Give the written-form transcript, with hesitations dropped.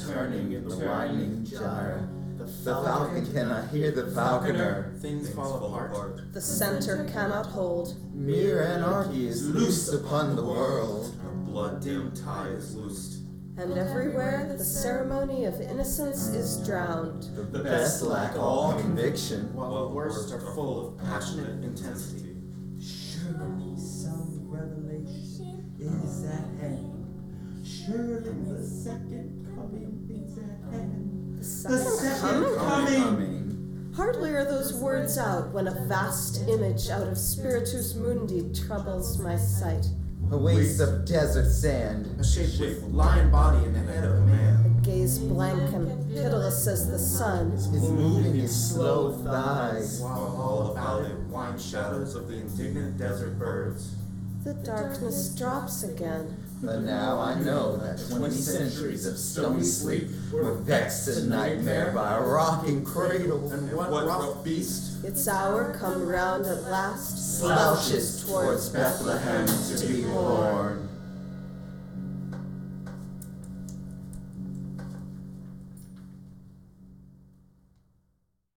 turning in the winding gyre. The falcon cannot hear the falconer. Things fall apart. The center cannot hold. Mere anarchy is loosed upon the world. Our blood-dimmed tide is loosed. And everywhere the ceremony of innocence is drowned. The best lack all conviction, while the worst are full of passionate intensity. Surely some revelation is at hand. Surely the second coming is at hand. The The second second coming? coming. Hardly are those words out when a vast image out of Spiritus Mundi troubles my sight. a waste of desert sand. A shape with lion body and the head of a man. A gaze blank and pitiless as the sun. Is moving his slow thighs. While all about it wind shadows of the indignant desert birds. The darkness drops again. But now I know that 20 centuries of stony sleep were vexed to nightmare by a rocking cradle. And what rough beast Its hour come round at last, Slouches towards Bethlehem to be born.